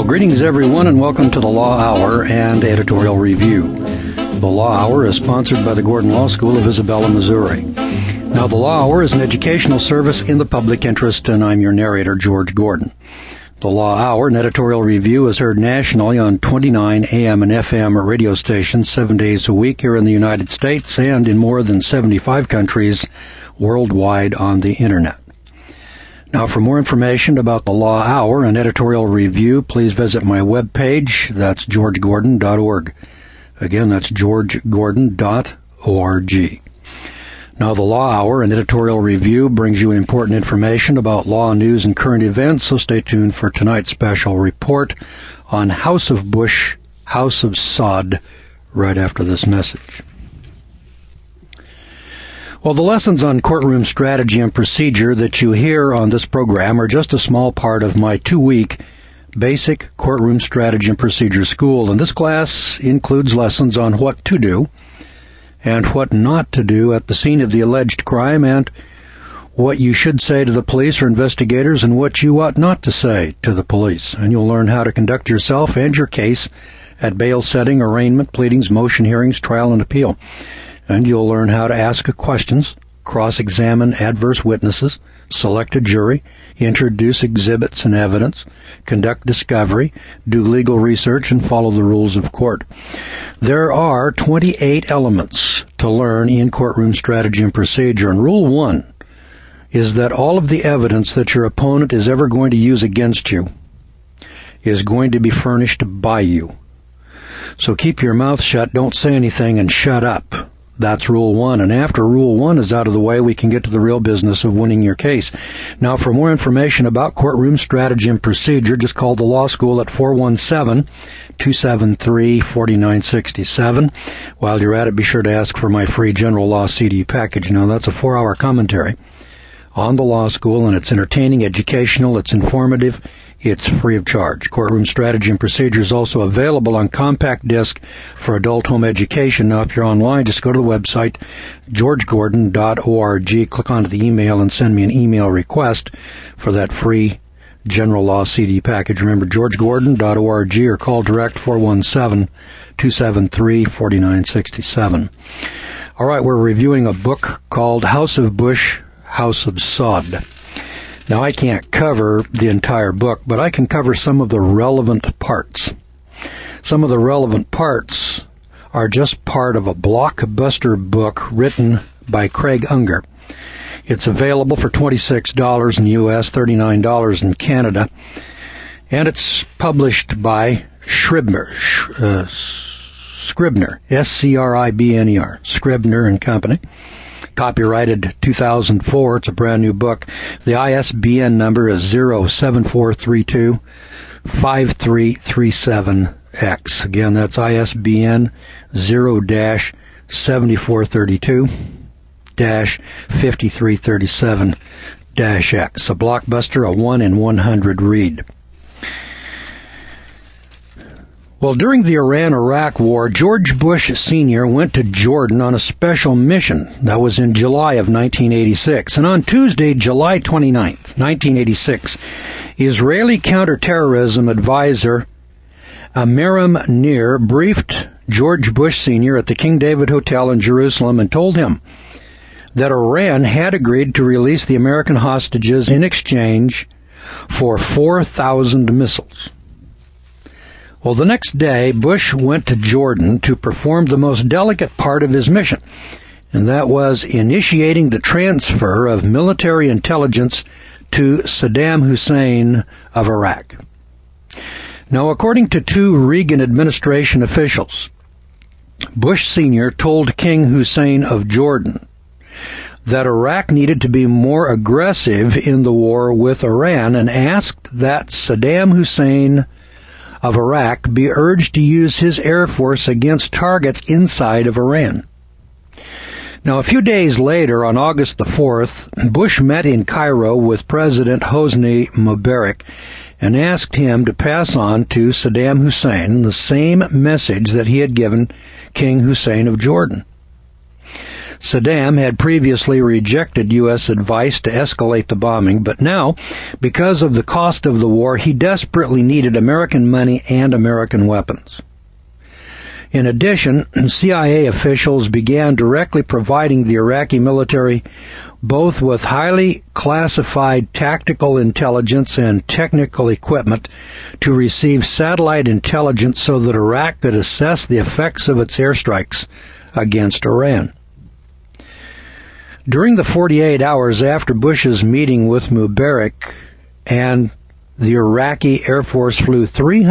Greetings, everyone, and welcome to the Law Hour and Editorial Review. The Law Hour is sponsored by the Gordon Law School of Isabella, Missouri. Now, the Law Hour is an educational service in the public interest, and I'm your narrator, George Gordon. The Law Hour and Editorial Review is heard nationally on 29 AM and FM radio stations 7 days a week here in the United States and in more than 75 countries worldwide on the Internet. Now, for more information about the Law Hour and Editorial Review, please visit my webpage. That's georgegordon.org. Again, that's georgegordon.org. Now, the Law Hour and Editorial Review brings you important information about law, news, and current events, so stay tuned for tonight's special report on House of Bush, House of Sod, right after this message. Well, the lessons on courtroom strategy and procedure that you hear on this program are just a small part of my 2-week basic courtroom strategy and procedure school, and this class includes lessons on what to do and what not to do at the scene of the alleged crime, and what you should say to the police or investigators and what you ought not to say to the police. And you'll learn how to conduct yourself and your case at bail setting, arraignment, pleadings, motion hearings, trial, and appeal. And you'll learn how to ask questions, cross-examine adverse witnesses, select a jury, introduce exhibits and evidence, conduct discovery, do legal research, and follow the rules of court. There are 28 elements to learn in courtroom strategy and procedure, and Rule 1 is that all of the evidence that your opponent is ever going to use against you is going to be furnished by you. So keep your mouth shut, don't say anything, and shut up. That's Rule 1. And after Rule 1 is out of the way, we can get to the real business of winning your case. Now, for more information about courtroom strategy and procedure, just call the law school at 417-273-4967. While you're at it, be sure to ask for my free General Law CD package. Now, that's a 4-hour commentary on the law school, and it's entertaining, educational, it's informative, it's free of charge. Courtroom Strategy and Procedure is also available on compact disc for adult home education. Now, if you're online, just go to the website, georgegordon.org, click onto the email, and send me an email request for that free General Law CD package. Remember, georgegordon.org, or call direct 417-273-4967. All right, we're reviewing a book called House of Bush, House of Sod. Now, I can't cover the entire book, but I can cover some of the relevant parts. Some of the relevant parts are just part of a blockbuster book written by Craig Unger. It's available for $26 in the U.S., $39 in Canada, and it's published by Scribner, S-C-R-I-B-N-E-R, Scribner and Company. Copyrighted 2004. It's a brand new book. The ISBN number is 07432-5337X. Again, that's ISBN 0-7432-5337-X. A blockbuster, a 1 in 100 read. Well, during the Iran-Iraq War, George Bush Sr. went to Jordan on a special mission. That was in July of 1986. And on Tuesday, July 29th, 1986, Israeli counterterrorism advisor Amiram Nir briefed George Bush Sr. at the King David Hotel in Jerusalem and told him that Iran had agreed to release the American hostages in exchange for 4,000 missiles. Well, the next day, Bush went to Jordan to perform the most delicate part of his mission, and that was initiating the transfer of military intelligence to Saddam Hussein of Iraq. Now, according to 2 Reagan administration officials, Bush Sr. told King Hussein of Jordan that Iraq needed to be more aggressive in the war with Iran and asked that Saddam Hussein of Iraq be urged to use his air force against targets inside of Iran. Now, a few days later, on August the 4th, Bush met in Cairo with President Hosni Mubarak and asked him to pass on to Saddam Hussein the same message that he had given King Hussein of Jordan. Saddam had previously rejected U.S. advice to escalate the bombing, but now, because of the cost of the war, he desperately needed American money and American weapons. In addition, CIA officials began directly providing the Iraqi military both with highly classified tactical intelligence and technical equipment to receive satellite intelligence so that Iraq could assess the effects of its airstrikes against Iran. During the 48 hours after Bush's meeting with Mubarak, and the Iraqi Air Force flew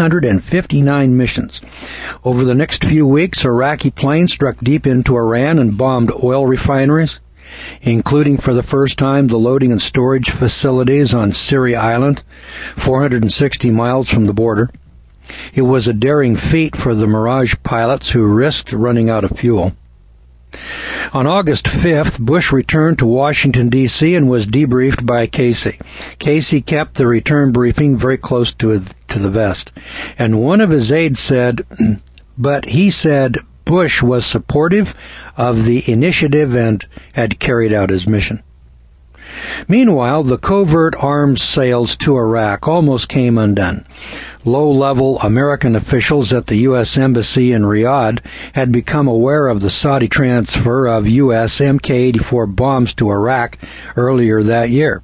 359 missions. Over the next few weeks, Iraqi planes struck deep into Iran and bombed oil refineries, including for the first time the loading and storage facilities on Siri Island, 460 miles from the border. It was a daring feat for the Mirage pilots who risked running out of fuel. On August 5th, Bush returned to Washington, D.C. and was debriefed by Casey. Casey kept the return briefing very close to the vest. And one of his aides said, but he said Bush was supportive of the initiative and had carried out his mission. Meanwhile, the covert arms sales to Iraq almost came undone. Low-level American officials at the U.S. Embassy in Riyadh had become aware of the Saudi transfer of U.S. Mk-84 bombs to Iraq earlier that year.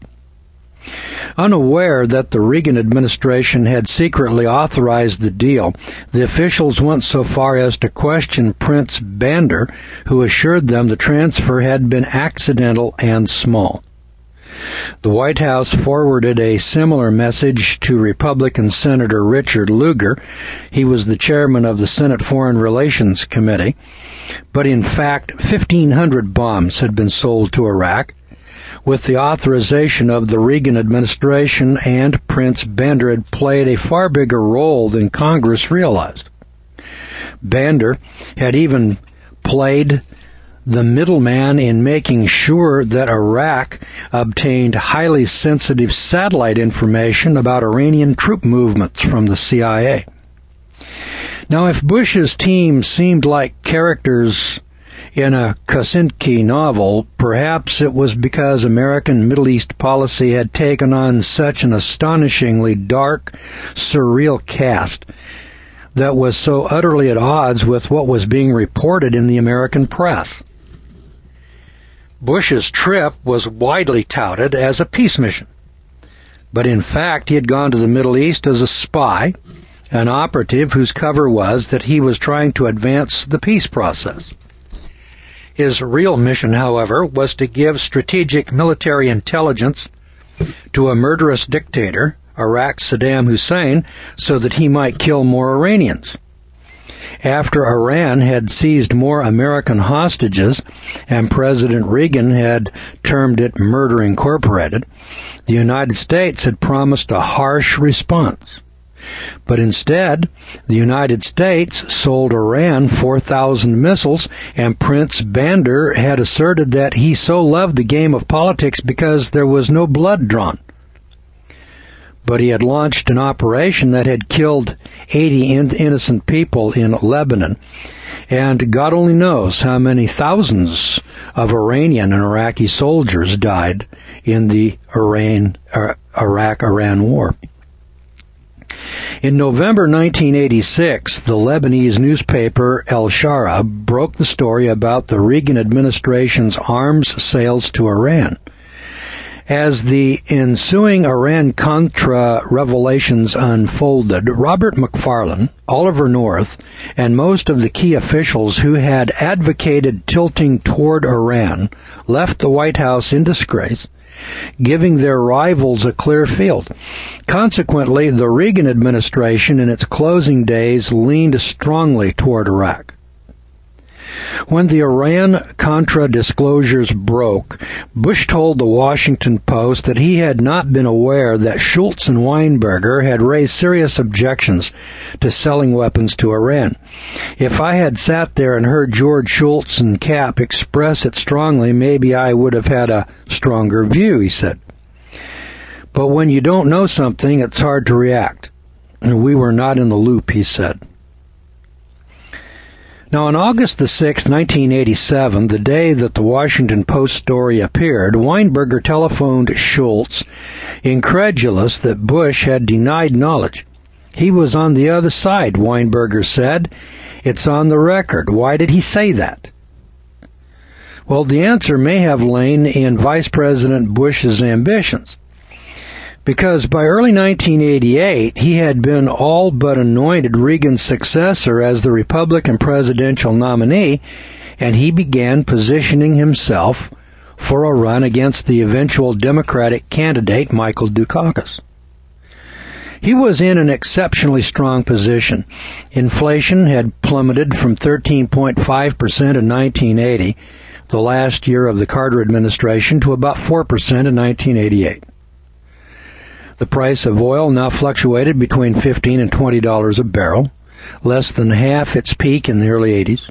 Unaware that the Reagan administration had secretly authorized the deal, the officials went so far as to question Prince Bandar, who assured them the transfer had been accidental and small. The White House forwarded a similar message to Republican Senator Richard Lugar. He was the chairman of the Senate Foreign Relations Committee. But in fact, 1,500 bombs had been sold to Iraq, with the authorization of the Reagan administration, and Prince Bandar had played a far bigger role than Congress realized. Bandar had even played the middleman in making sure that Iraq obtained highly sensitive satellite information about Iranian troop movements from the CIA. Now, if Bush's team seemed like characters in a Kosinski novel, perhaps it was because American Middle East policy had taken on such an astonishingly dark, surreal cast that was so utterly at odds with what was being reported in the American press. Bush's trip was widely touted as a peace mission, but in fact he had gone to the Middle East as a spy, an operative whose cover was that he was trying to advance the peace process. His real mission, however, was to give strategic military intelligence to a murderous dictator, Iraq's Saddam Hussein, so that he might kill more Iranians. After Iran had seized more American hostages, and President Reagan had termed it Murder Incorporated, the United States had promised a harsh response. But instead, the United States sold Iran 4,000 missiles, and Prince Bandar had asserted that he so loved the game of politics because there was no blood drawn. But he had launched an operation that had killed 80 innocent people in Lebanon, and God only knows how many thousands of Iranian and Iraqi soldiers died in the Iraq-Iran war. In November 1986, the Lebanese newspaper El Shara broke the story about the Reagan administration's arms sales to Iran. As the ensuing Iran-Contra revelations unfolded, Robert McFarlane, Oliver North, and most of the key officials who had advocated tilting toward Iran left the White House in disgrace, giving their rivals a clear field. Consequently, the Reagan administration in its closing days leaned strongly toward Iraq. When the Iran-Contra disclosures broke, Bush told the Washington Post that he had not been aware that Schultz and Weinberger had raised serious objections to selling weapons to Iran. If I had sat there and heard George Schultz and Cap express it strongly, maybe I would have had a stronger view, he said. But when you don't know something, it's hard to react. We were not in the loop, he said. Now, on August the 6th, 1987, the day that the Washington Post story appeared, Weinberger telephoned Schultz, incredulous that Bush had denied knowledge. He was on the other side, Weinberger said. It's on the record. Why did he say that? Well, the answer may have lain in Vice President Bush's ambitions, because by early 1988, he had been all but anointed Reagan's successor as the Republican presidential nominee, and he began positioning himself for a run against the eventual Democratic candidate, Michael Dukakis. He was in an exceptionally strong position. Inflation had plummeted from 13.5% in 1980, the last year of the Carter administration, to about 4% in 1988. The price of oil now fluctuated between $15 and $20 a barrel, less than half its peak in the early 80s.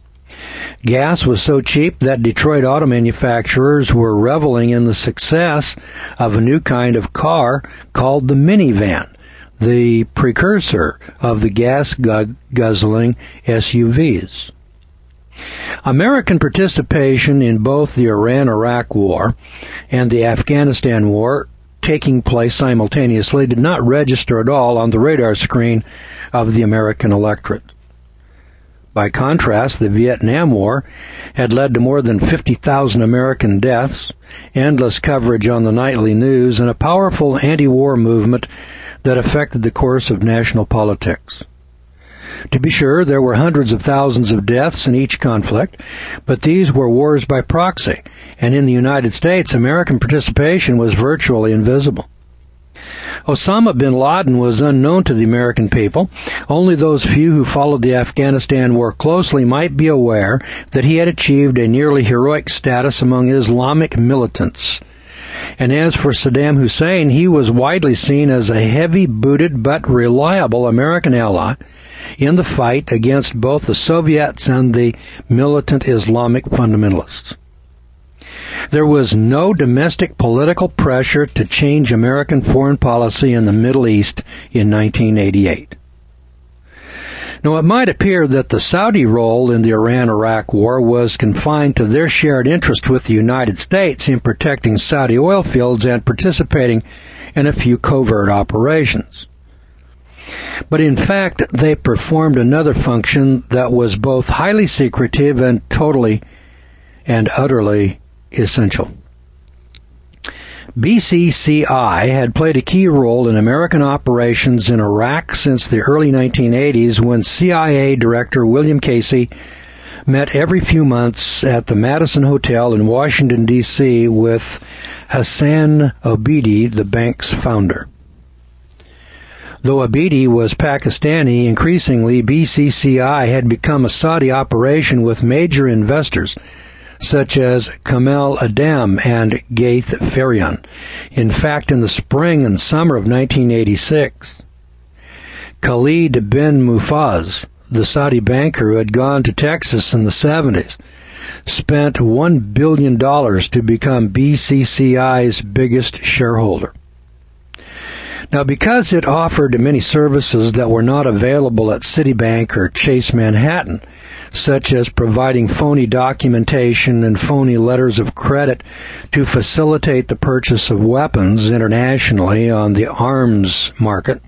Gas was so cheap that Detroit auto manufacturers were reveling in the success of a new kind of car called the minivan, the precursor of the gas-guzzling SUVs. American participation in both the Iran-Iraq War and the Afghanistan War, taking place simultaneously, did not register at all on the radar screen of the American electorate. By contrast, the Vietnam War had led to more than 50,000 American deaths, endless coverage on the nightly news, and a powerful anti-war movement that affected the course of national politics. To be sure, there were hundreds of thousands of deaths in each conflict, but these were wars by proxy, and in the United States, American participation was virtually invisible. Osama bin Laden was unknown to the American people. Only those few who followed the Afghanistan war closely might be aware that he had achieved a nearly heroic status among Islamic militants. And as for Saddam Hussein, he was widely seen as a heavy-booted but reliable American ally in the fight against both the Soviets and the militant Islamic fundamentalists. There was no domestic political pressure to change American foreign policy in the Middle East in 1988. Now, it might appear that the Saudi role in the Iran-Iraq war was confined to their shared interest with the United States in protecting Saudi oil fields and participating in a few covert operations. But in fact, they performed another function that was both highly secretive and totally and utterly essential. BCCI had played a key role in American operations in Iraq since the early 1980s, when CIA Director William Casey met every few months at the Madison Hotel in Washington, D.C. with Hassan Abidi, the bank's founder. Though Abidi was Pakistani, increasingly BCCI had become a Saudi operation with major investors such as Kamal Adam and Gaith Farian. In fact, in the spring and summer of 1986, Khalid bin Mufaz, the Saudi banker who had gone to Texas in the 70s, spent $1 billion to become BCCI's biggest shareholder. Now, because it offered many services that were not available at Citibank or Chase Manhattan, such as providing phony documentation and phony letters of credit to facilitate the purchase of weapons internationally on the arms market,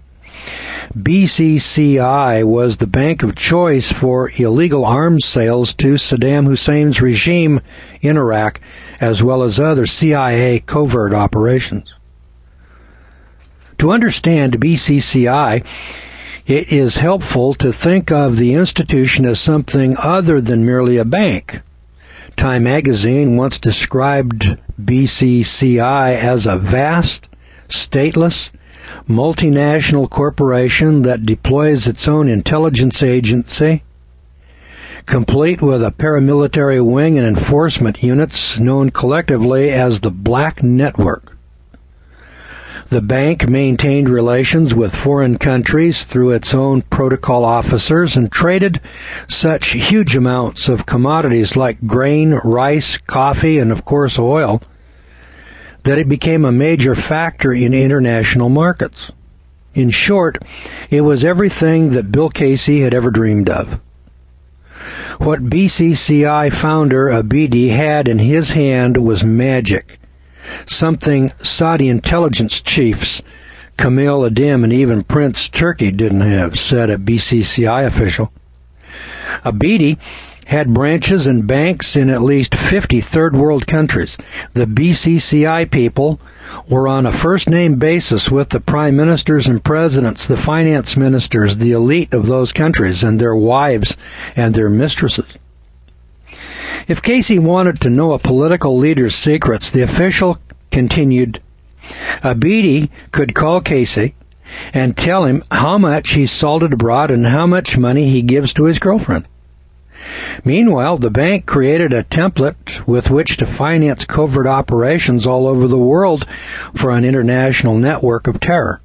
BCCI was the bank of choice for illegal arms sales to Saddam Hussein's regime in Iraq, as well as other CIA covert operations. To understand BCCI, it is helpful to think of the institution as something other than merely a bank. Time magazine once described BCCI as a vast, stateless, multinational corporation that deploys its own intelligence agency, complete with a paramilitary wing and enforcement units known collectively as the Black Network. The bank maintained relations with foreign countries through its own protocol officers and traded such huge amounts of commodities like grain, rice, coffee, and of course oil that it became a major factor in international markets. In short, it was everything that Bill Casey had ever dreamed of. What BCCI founder Abidi had in his hand was magic, something Saudi intelligence chiefs Kamil Adim and even Prince Turki didn't have, said a BCCI official. Abidi had branches and banks in at least 50 third-world countries. The BCCI people were on a first-name basis with the prime ministers and presidents, the finance ministers, the elite of those countries, and their wives and their mistresses. If Casey wanted to know a political leader's secrets, the official continued, Abidi could call Casey and tell him how much he's salted abroad and how much money he gives to his girlfriend. Meanwhile, the bank created a template with which to finance covert operations all over the world for an international network of terror.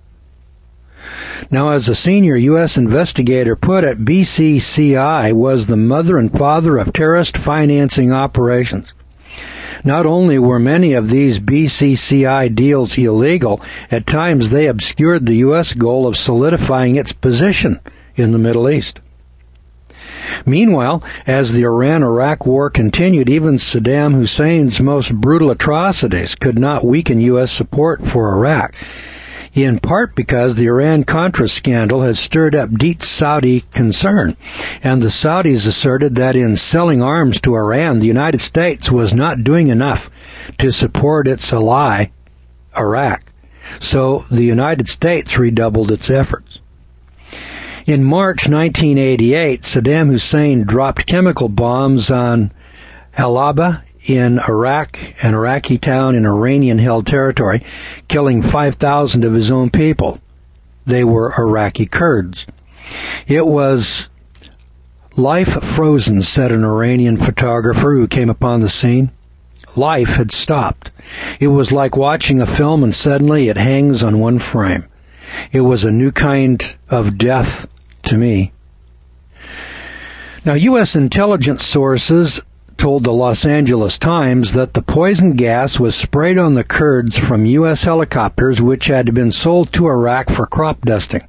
Now, as a senior U.S. investigator put it, BCCI was the mother and father of terrorist financing operations. Not only were many of these BCCI deals illegal, at times they obscured the U.S. goal of solidifying its position in the Middle East. Meanwhile, as the Iran-Iraq war continued, even Saddam Hussein's most brutal atrocities could not weaken U.S. support for Iraq, in part because the Iran-Contra scandal had stirred up deep Saudi concern, and the Saudis asserted that in selling arms to Iran, the United States was not doing enough to support its ally, Iraq. So the United States redoubled its efforts. In March 1988, Saddam Hussein dropped chemical bombs on Al-Aba in Iraq, an Iraqi town in Iranian-held territory, killing 5,000 of his own people. They were Iraqi Kurds. It was life frozen, said an Iranian photographer who came upon the scene. Life had stopped. It was like watching a film and suddenly it hangs on one frame. It was a new kind of death to me. Now, U.S. intelligence sources told the Los Angeles Times that the poison gas was sprayed on the Kurds from U.S. helicopters which had been sold to Iraq for crop dusting.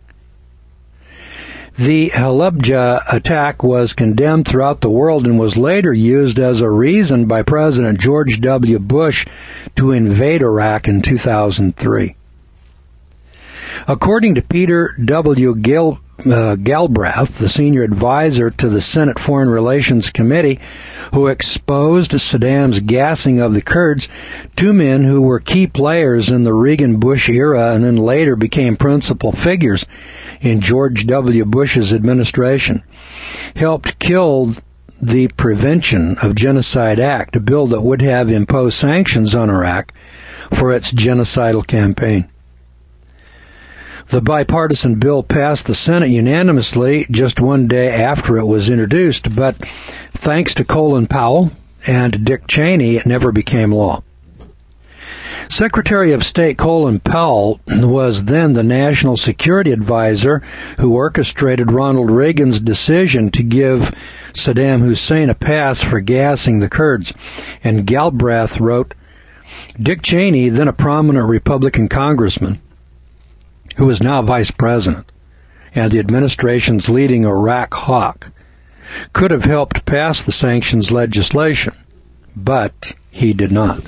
The Halabja attack was condemned throughout the world and was later used as a reason by President George W. Bush to invade Iraq in 2003. According to Peter W. Galbraith, the senior advisor to the Senate Foreign Relations Committee, who exposed Saddam's gassing of the Kurds, two men who were key players in the Reagan-Bush era and then later became principal figures in George W. Bush's administration, helped kill the Prevention of Genocide Act, a bill that would have imposed sanctions on Iraq for its genocidal campaign. The bipartisan bill passed the Senate unanimously just one day after it was introduced, but thanks to Colin Powell and Dick Cheney, it never became law. Secretary of State Colin Powell was then the National Security Advisor who orchestrated Ronald Reagan's decision to give Saddam Hussein a pass for gassing the Kurds. And Galbraith wrote, Dick Cheney, then a prominent Republican congressman, who is now vice president and the administration's leading Iraq hawk, could have helped pass the sanctions legislation, but he did not.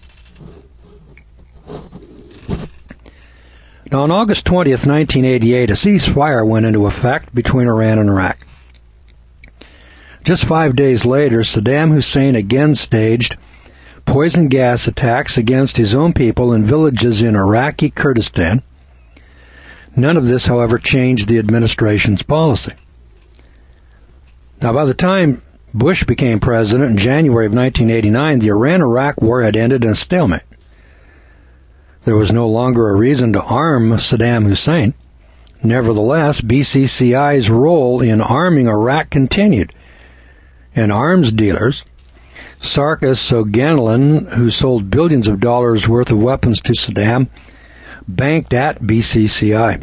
Now, on August 20th, 1988, a ceasefire went into effect between Iran and Iraq. Just 5 days later, Saddam Hussein again staged poison gas attacks against his own people in villages in Iraqi Kurdistan. None of this, however, changed the administration's policy. Now, by the time Bush became president in January of 1989, the Iran-Iraq war had ended in a stalemate. There was no longer a reason to arm Saddam Hussein. Nevertheless, BCCI's role in arming Iraq continued, and arms dealers, Sarkis O'Ganlon, who sold billions of dollars worth of weapons to Saddam, banked at BCCI.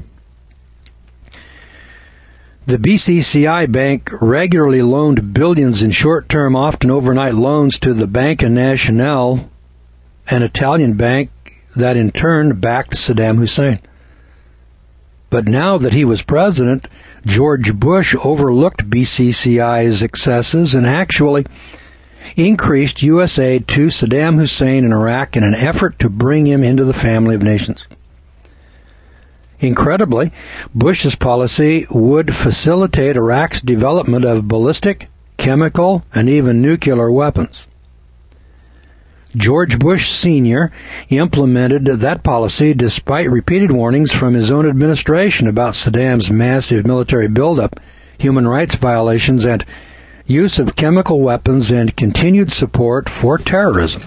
The BCCI bank regularly loaned billions in short-term, often overnight loans to the Banca Nacional, an Italian bank that in turn backed Saddam Hussein. But now that he was president, George Bush overlooked BCCI's excesses and actually increased U.S. aid to Saddam Hussein in Iraq in an effort to bring him into the family of nations. Incredibly, Bush's policy would facilitate Iraq's development of ballistic, chemical, and even nuclear weapons. George Bush Sr. implemented that policy despite repeated warnings from his own administration about Saddam's massive military buildup, human rights violations, and use of chemical weapons and continued support for terrorism.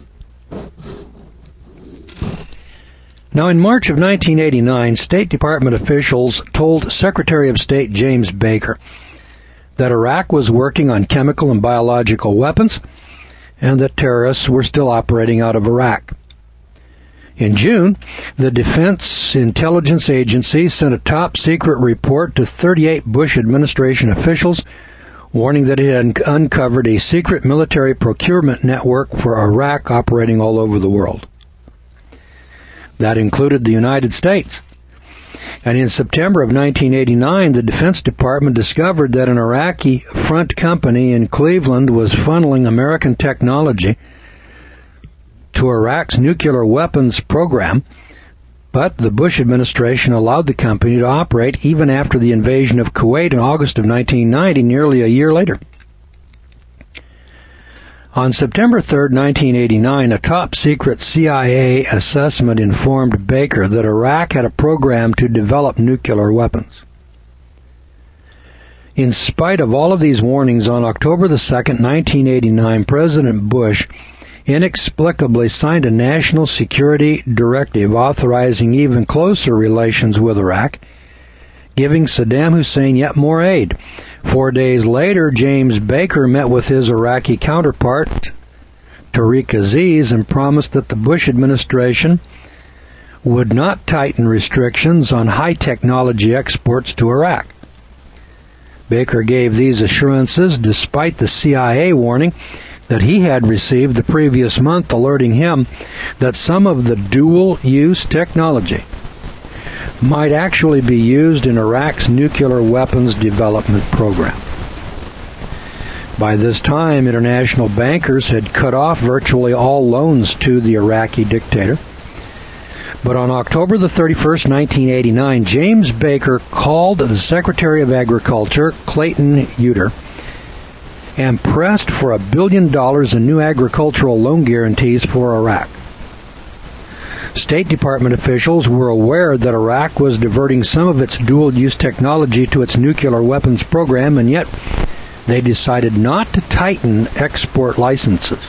Now, in March of 1989, State Department officials told Secretary of State James Baker that Iraq was working on chemical and biological weapons and that terrorists were still operating out of Iraq. In June, the Defense Intelligence Agency sent a top-secret report to 38 Bush administration officials warning that it had uncovered a secret military procurement network for Iraq operating all over the world. That included the United States. And in September of 1989, the Defense Department discovered that an Iraqi front company in Cleveland was funneling American technology to Iraq's nuclear weapons program, but the Bush administration allowed the company to operate even after the invasion of Kuwait in August of 1990, nearly a year later. On September 3, 1989, a top-secret CIA assessment informed Baker that Iraq had a program to develop nuclear weapons. In spite of all of these warnings, on October 2, 1989, President Bush inexplicably signed a national security directive authorizing even closer relations with Iraq, giving Saddam Hussein yet more aid. 4 days later, James Baker met with his Iraqi counterpart, Tariq Aziz, and promised that the Bush administration would not tighten restrictions on high-technology exports to Iraq. Baker gave these assurances despite the CIA warning that he had received the previous month alerting him that some of the dual-use technology might actually be used in Iraq's nuclear weapons development program. By this time, international bankers had cut off virtually all loans to the Iraqi dictator. But on October the 31st, 1989, James Baker called the Secretary of Agriculture, Clayton Uter, and pressed for $1 billion in new agricultural loan guarantees for Iraq. State Department officials were aware that Iraq was diverting some of its dual-use technology to its nuclear weapons program, and yet they decided not to tighten export licenses.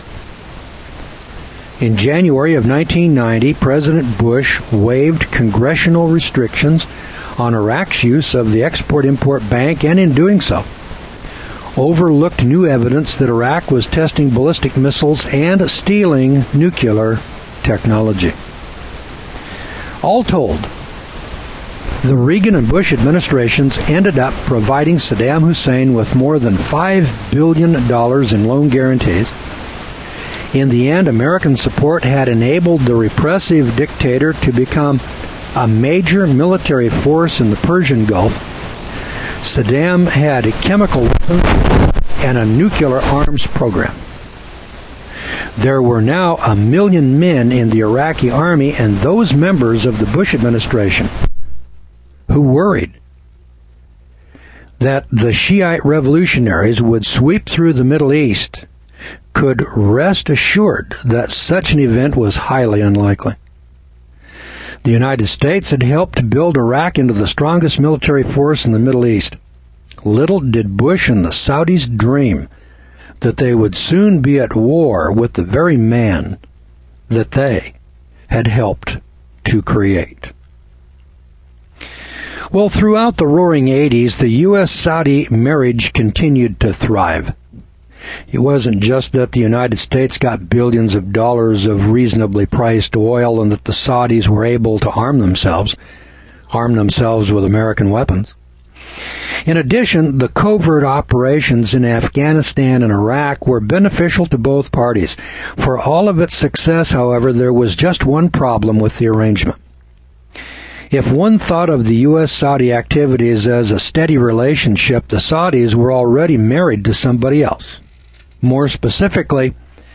In January of 1990, President Bush waived congressional restrictions on Iraq's use of the Export-Import Bank, and in doing so, overlooked new evidence that Iraq was testing ballistic missiles and stealing nuclear technology. All told, the Reagan and Bush administrations ended up providing Saddam Hussein with more than $5 billion in loan guarantees. In the end, American support had enabled the repressive dictator to become a major military force in the Persian Gulf. Saddam had a chemical weapons and a nuclear arms program. There were now 1 million men in the Iraqi army, and those members of the Bush administration who worried that the Shiite revolutionaries would sweep through the Middle East could rest assured that such an event was highly unlikely. The United States had helped build Iraq into the strongest military force in the Middle East. Little did Bush and the Saudis dream that they would soon be at war with the very man that they had helped to create. Well, throughout the roaring 80s, the U.S.-Saudi marriage continued to thrive. It wasn't just that the United States got billions of dollars of reasonably priced oil and that the Saudis were able to arm themselves with American weapons. In addition, the covert operations in Afghanistan and Iraq were beneficial to both parties. For all of its success, however, there was just one problem with the arrangement. If one thought of the U.S.-Saudi activities as a steady relationship, the Saudis were already married to somebody else. More specifically,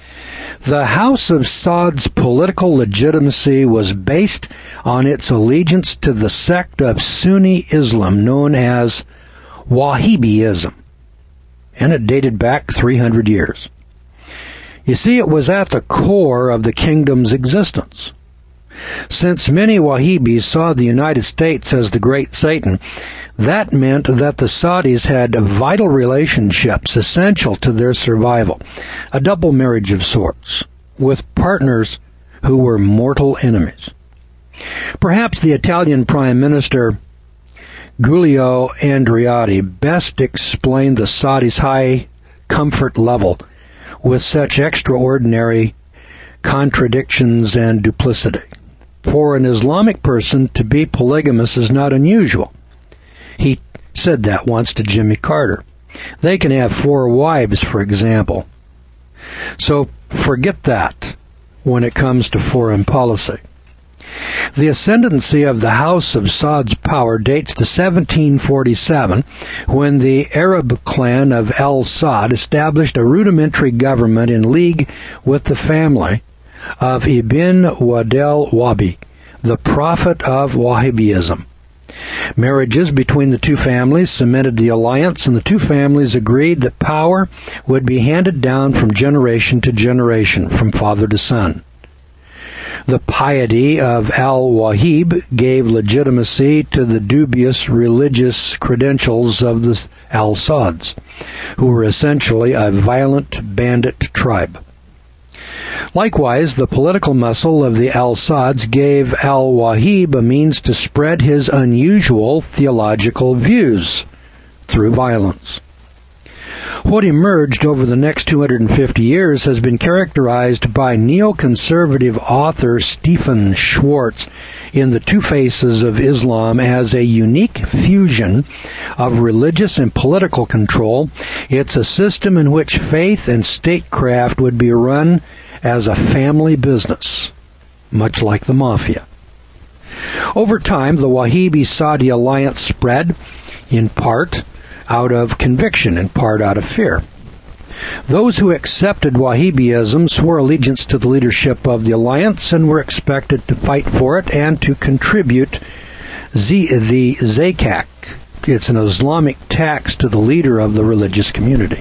the House of Saud's political legitimacy was based on its allegiance to the sect of Sunni Islam known as Wahhabism, and it dated back 300 years. You see, it was at the core of the kingdom's existence. Since many Wahhabis saw the United States as the great Satan, that meant that the Saudis had vital relationships essential to their survival, a double marriage of sorts, with partners who were mortal enemies. Perhaps the Italian Prime Minister Giulio Andreotti best explained the Saudis' high comfort level with such extraordinary contradictions and duplicity. For an Islamic person to be polygamous is not unusual. He said that once to Jimmy Carter. They can have 4 wives, for example. So forget that when it comes to foreign policy. The ascendancy of the House of Saud's power dates to 1747, when the Arab clan of Al Saud established a rudimentary government in league with the family of Ibn Wadel Wahbi, the prophet of Wahhabism. Marriages between the two families cemented the alliance, and the two families agreed that power would be handed down from generation to generation, from father to son. The piety of al-Wahhab gave legitimacy to the dubious religious credentials of the al-Sauds, who were essentially a violent bandit tribe. Likewise, the political muscle of the al-Sauds gave al-Wahhab a means to spread his unusual theological views through violence. What emerged over the next 250 years has been characterized by neoconservative author Stephen Schwartz in The Two Faces of Islam as a unique fusion of religious and political control. It's a system in which faith and statecraft would be run as a family business, much like the mafia. Over time, the Wahhabi-Saudi alliance spread, in part out of conviction, in part out of fear. Those who accepted Wahhabism swore allegiance to the leadership of the alliance and were expected to fight for it and to contribute the zakat. It's an Islamic tax to the leader of the religious community.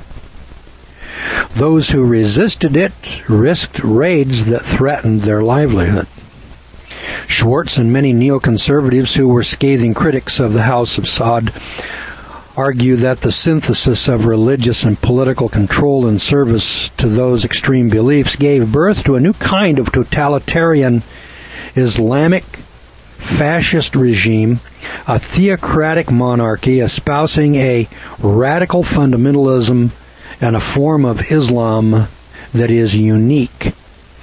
Those who resisted it risked raids that threatened their livelihood. Schwartz and many neoconservatives who were scathing critics of the House of Saud argue that the synthesis of religious and political control in service to those extreme beliefs gave birth to a new kind of totalitarian Islamic fascist regime, a theocratic monarchy espousing a radical fundamentalism and a form of Islam that is unique.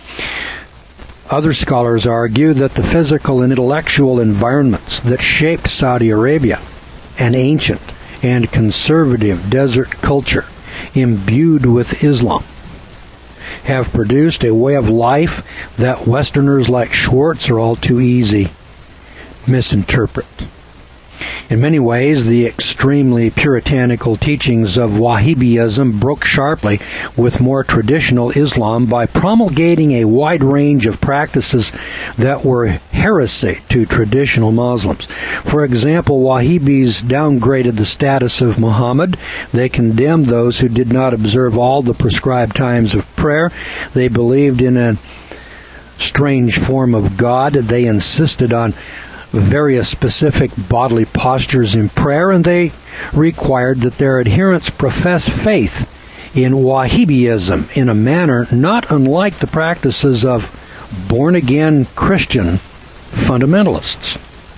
Other scholars argue that the physical and intellectual environments that shaped Saudi Arabia, an ancient and conservative desert culture imbued with Islam, have produced a way of life that Westerners like Schwartz are all too easy misinterpret. In many ways, the extremely puritanical teachings of Wahhabism broke sharply with more traditional Islam by promulgating a wide range of practices that were heresy to traditional Muslims. For example, Wahhabis downgraded the status of Muhammad. They condemned those who did not observe all the prescribed times of prayer. They believed in a strange form of God. They insisted on various specific bodily postures in prayer, and they required that their adherents profess faith in Wahhabism in a manner not unlike the practices of born-again Christian fundamentalists.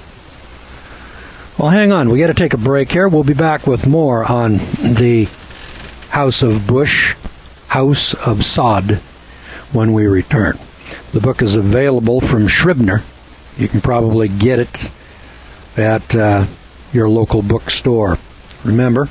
Well, hang on. We got to take a break here. We'll be back with more on the House of Bush, House of Saud, when we return. The book is available from Scribner. You can probably get it at your local bookstore. Remember,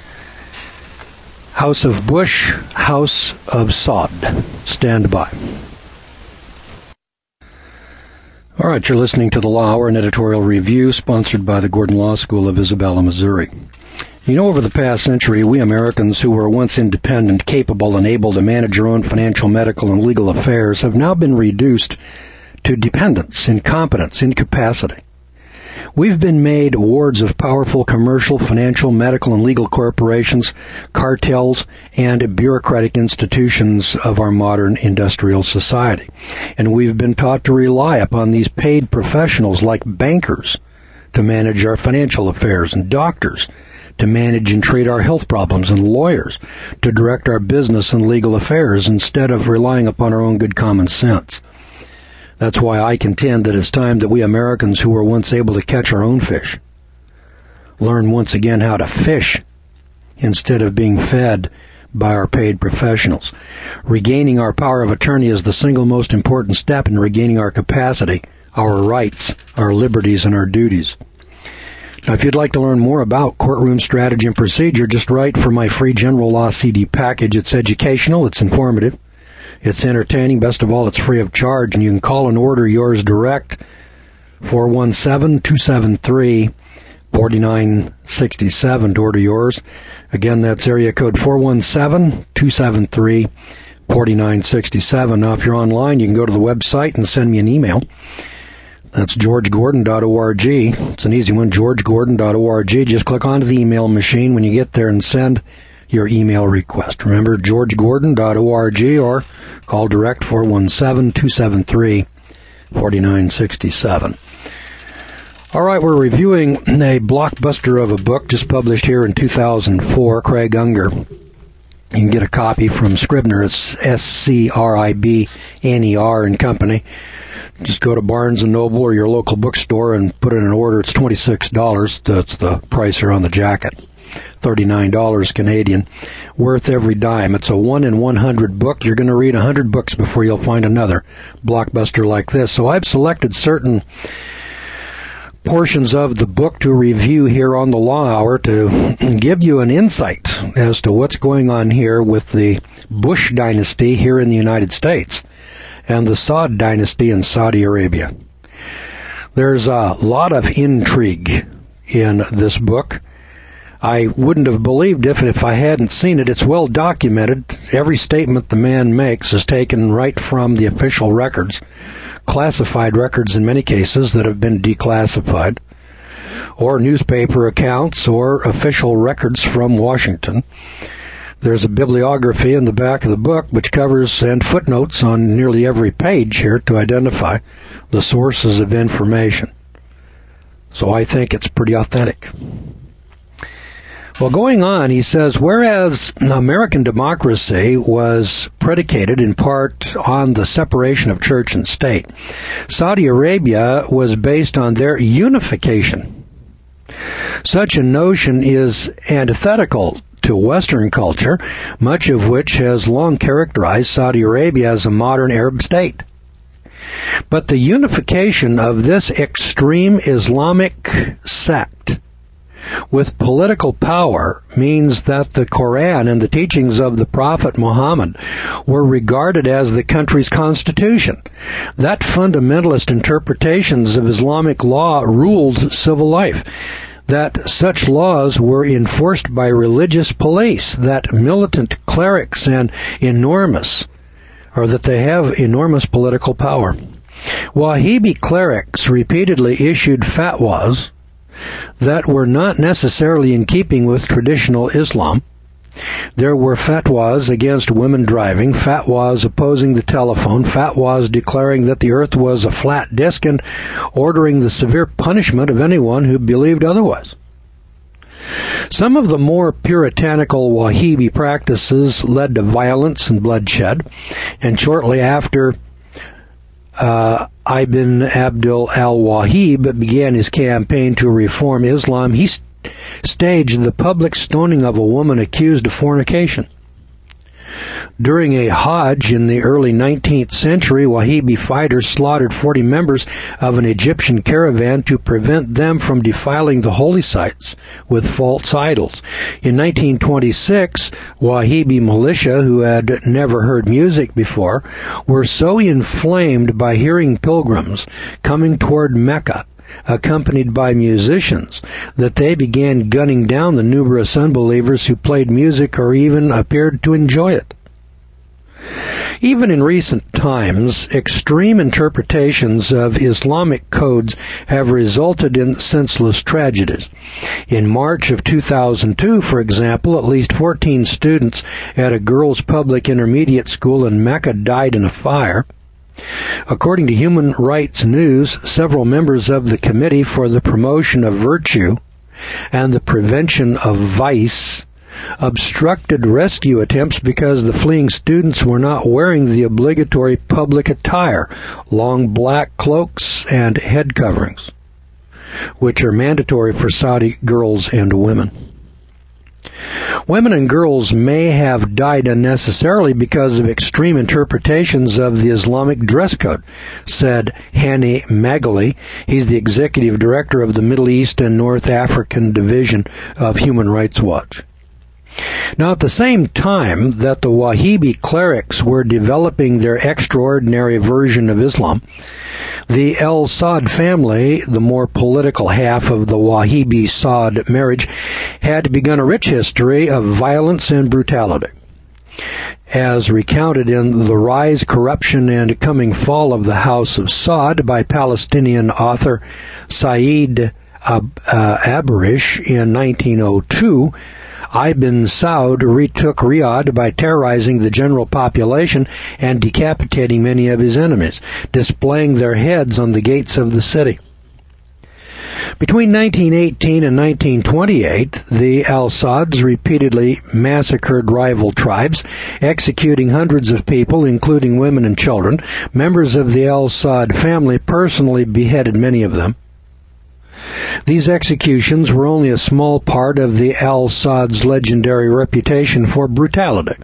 House of Bush, House of Saud. Stand by. All right, you're listening to The Law Hour, an editorial review sponsored by the Gordon Law School of Isabella, Missouri. You know, over the past century, we Americans who were once independent, capable, and able to manage our own financial, medical, and legal affairs have now been reduced to dependence, incompetence, incapacity. We've been made wards of powerful commercial, financial, medical, and legal corporations, cartels, and bureaucratic institutions of our modern industrial society. And we've been taught to rely upon these paid professionals like bankers to manage our financial affairs, and doctors to manage and treat our health problems, and lawyers to direct our business and legal affairs instead of relying upon our own good common sense. That's why I contend that it's time that we Americans who were once able to catch our own fish learn once again how to fish instead of being fed by our paid professionals. Regaining our power of attorney is the single most important step in regaining our capacity, our rights, our liberties, and our duties. Now, if you'd like to learn more about courtroom strategy and procedure, just write for my free general law CD package. It's educational, it's informative, it's entertaining. Best of all, it's free of charge, and you can call and order yours direct, 417-273-4967 to order yours. Again, that's area code 417-273-4967. Now, if you're online, you can go to the website and send me an email. That's georgegordon.org. It's an easy one, georgegordon.org. Just click onto the email machine when you get there and send your email request. Remember, georgegordon.org, or call direct 417-273-4967. All right, we're reviewing a blockbuster of a book just published here in 2004, Craig Unger. You can get a copy from Scribner. It's Scribner and Company. Just go to Barnes & Noble or your local bookstore and put in an order. It's $26. That's the price here on the jacket. $39 Canadian. Worth every dime. It's a 1 in 100 book. You're going to read 100 books before you'll find another blockbuster like this. So I've selected certain portions of the book to review here on the Law Hour to give you an insight as to what's going on here with the Bush dynasty here in the United States and the Saud dynasty in Saudi Arabia. There's a lot of intrigue in this book. I wouldn't have believed if I hadn't seen it. It's well documented. Every statement the man makes is taken right from the official records, classified records in many cases that have been declassified, or newspaper accounts, or official records from Washington. There's a bibliography in the back of the book which covers and footnotes on nearly every page here to identify the sources of information. So I think it's pretty authentic. Well, going on, he says, whereas American democracy was predicated in part on the separation of church and state, Saudi Arabia was based on their unification. Such a notion is antithetical to Western culture, much of which has long characterized Saudi Arabia as a modern Arab state. But the unification of this extreme Islamic sect with political power means that the Quran and the teachings of the Prophet Muhammad were regarded as the country's constitution. That fundamentalist interpretations of Islamic law ruled civil life. That such laws were enforced by religious police, that militant clerics and that they have enormous political power. Wahhabi clerics repeatedly issued fatwas that were not necessarily in keeping with traditional Islam. There were fatwas against women driving, fatwas opposing the telephone, fatwas declaring that the earth was a flat disk, and ordering the severe punishment of anyone who believed otherwise. Some of the more puritanical Wahhabi practices led to violence and bloodshed, and shortly after Ibn Abdul al-Wahhab began his campaign to reform Islam, he staged the public stoning of a woman accused of fornication. During a Hajj in the early 19th century, Wahhabi fighters slaughtered 40 members of an Egyptian caravan to prevent them from defiling the holy sites with false idols. In 1926, Wahhabi militia, who had never heard music before, were so inflamed by hearing pilgrims coming toward Mecca, accompanied by musicians, that they began gunning down the numerous unbelievers who played music or even appeared to enjoy it. Even in recent times, extreme interpretations of Islamic codes have resulted in senseless tragedies. In March of 2002, for example, at least 14 students at a girls' public intermediate school in Mecca died in a fire. According to Human Rights News, several members of the Committee for the Promotion of Virtue and the Prevention of Vice obstructed rescue attempts because the fleeing students were not wearing the obligatory public attire, long black cloaks and head coverings, which are mandatory for Saudi girls and women. Women and girls may have died unnecessarily because of extreme interpretations of the Islamic dress code, said Hani Maghali. He's the executive director of the Middle East and North African Division of Human Rights Watch. Now, at the same time that the Wahhabi clerics were developing their extraordinary version of Islam, the El Saud family, the more political half of the Wahhabi Saud marriage, had begun a rich history of violence and brutality. As recounted in The Rise, Corruption, and Coming Fall of the House of Saud by Palestinian author Saeed Abarish in 1902, Ibn Saud retook Riyadh by terrorizing the general population and decapitating many of his enemies, displaying their heads on the gates of the city. Between 1918 and 1928, the Al Sauds repeatedly massacred rival tribes, executing hundreds of people, including women and children. Members of the Al Saud family personally beheaded many of them. These executions were only a small part of the Al Saud's legendary reputation for brutality.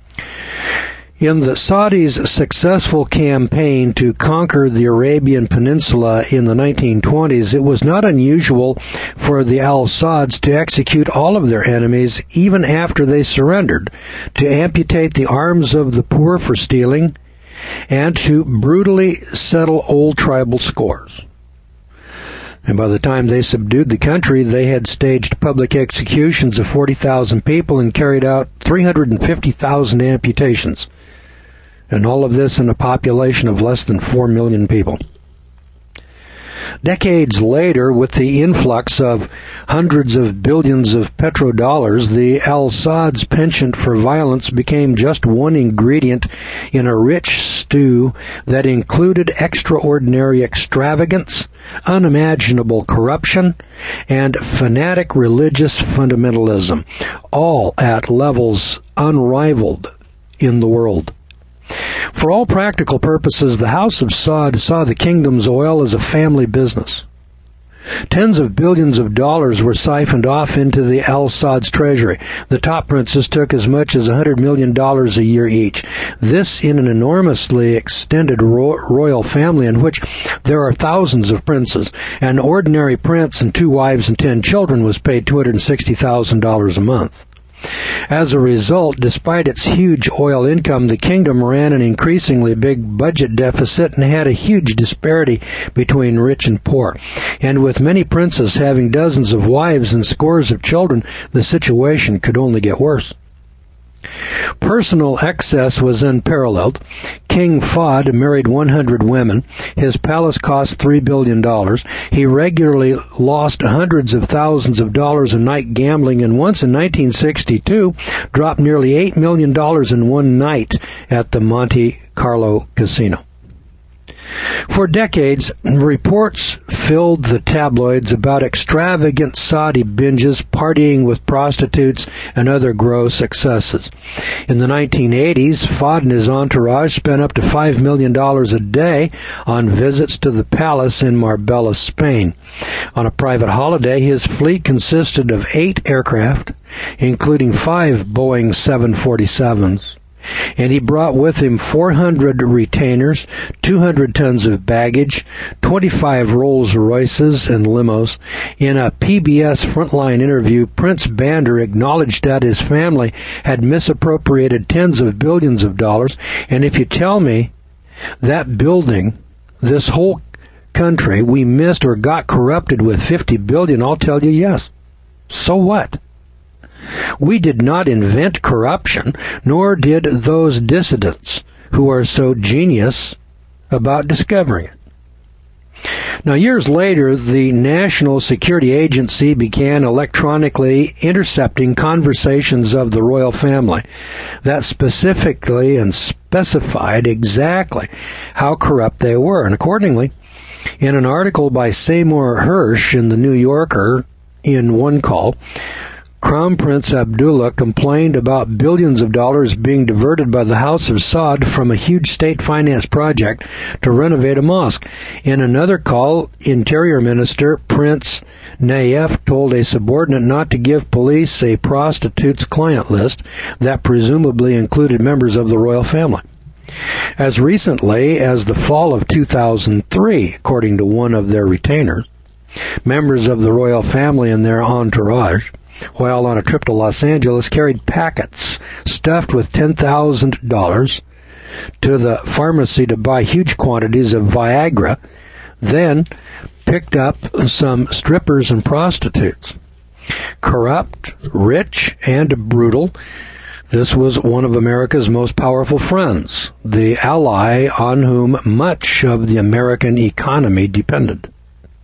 In the Saudis' successful campaign to conquer the Arabian Peninsula in the 1920s, it was not unusual for the Al Sauds to execute all of their enemies even after they surrendered, to amputate the arms of the poor for stealing, and to brutally settle old tribal scores. And by the time they subdued the country, they had staged public executions of 40,000 people and carried out 350,000 amputations. And all of this in a population of less than 4 million people. Decades later, with the influx of hundreds of billions of petrodollars, the Al Saud's penchant for violence became just one ingredient in a rich stew that included extraordinary extravagance, unimaginable corruption, and fanatic religious fundamentalism, all at levels unrivaled in the world. For all practical purposes, the House of Saud saw the kingdom's oil as a family business. Tens of billions of dollars were siphoned off into the Al Saud's treasury. The top princes took as much as $100 million a year each. This in an enormously extended royal family in which there are thousands of princes. An ordinary prince and 2 wives and 10 children was paid $260,000 a month. As a result, despite its huge oil income, the kingdom ran an increasingly big budget deficit and had a huge disparity between rich and poor. And with many princes having dozens of wives and scores of children, the situation could only get worse. Personal excess was unparalleled. King Fahd married 100 women. His palace cost $3 billion. He regularly lost hundreds of thousands of dollars a night gambling, and once in 1962 dropped nearly $8 million in one night at the Monte Carlo casino. For decades, reports filled the tabloids about extravagant Saudi binges, partying with prostitutes, and other gross excesses. In the 1980s, Fahd and his entourage spent up to $5 million a day on visits to the palace in Marbella, Spain. On a private holiday, his fleet consisted of 8 aircraft, including 5 Boeing 747s, and he brought with him 400 retainers, 200 tons of baggage, 25 Rolls Royces and limos. In a PBS Frontline interview, Prince Bandar acknowledged that his family had misappropriated tens of billions of dollars, and if you tell me that building, this whole country, we missed or got corrupted with $50 billion, I'll tell you yes. So what? We did not invent corruption, nor did those dissidents who are so genius about discovering it. Now, years later, the National Security Agency began electronically intercepting conversations of the royal family that specifically and specified exactly how corrupt they were. And accordingly, in an article by Seymour Hersh in the New Yorker, in one call, Crown Prince Abdullah complained about billions of dollars being diverted by the House of Saud from a huge state finance project to renovate a mosque. In another call, Interior Minister Prince Nayef told a subordinate not to give police a prostitute's client list that presumably included members of the royal family. As recently as the fall of 2003, according to one of their retainers, members of the royal family and their entourage, while on a trip to Los Angeles, carried packets stuffed with $10,000 to the pharmacy to buy huge quantities of Viagra, then picked up some strippers and prostitutes. Corrupt, rich, and brutal, this was one of America's most powerful friends, the ally on whom much of the American economy depended.